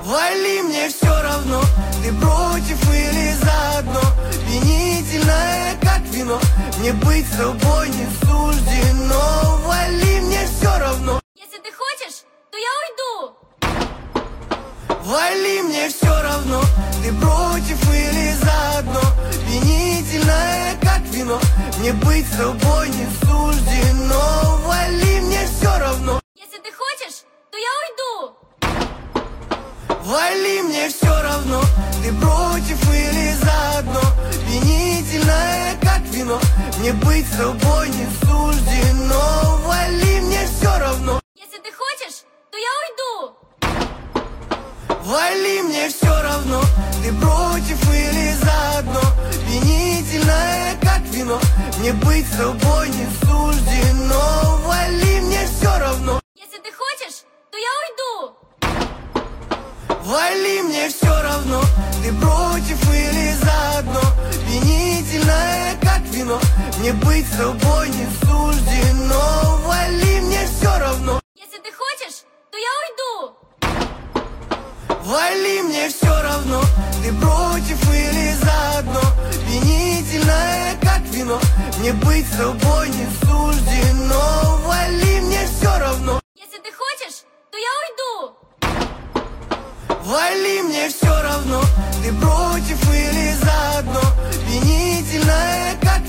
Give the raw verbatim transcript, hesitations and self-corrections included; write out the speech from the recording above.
Вали, мне все равно, ты против или заодно. Пьянительное, как вино, мне быть с тобой не суждено. Вали, мне все равно. Если ты хочешь, то я уйду. Вали, мне все равно, ты против или заодно. Пьянительное, как вино, мне быть с тобой не суждено. Вали, мне все равно. Если ты хочешь, то я уйду. Вали, мне все равно, ты против или заодно. Пьянительное, как вино, мне быть с тобой не суждено. Вали, мне все равно. Если ты хочешь, то я уйду. Вали, мне все равно, ты против или заодно. Пьянительное, как вино, мне быть с тобой не суждено. Вали, мне все равно. Если ты хочешь, то я уйду. Вали, мне все равно, ты против или заодно. Пьянительное, как вино, мне быть с тобой не суждено. Вали, мне все равно. Если ты хочешь, то я уйду. Вали, мне все равно, ты против или заодно. Пьянительное, как вино, мне быть с тобой не суждено. Вали, мне все равно.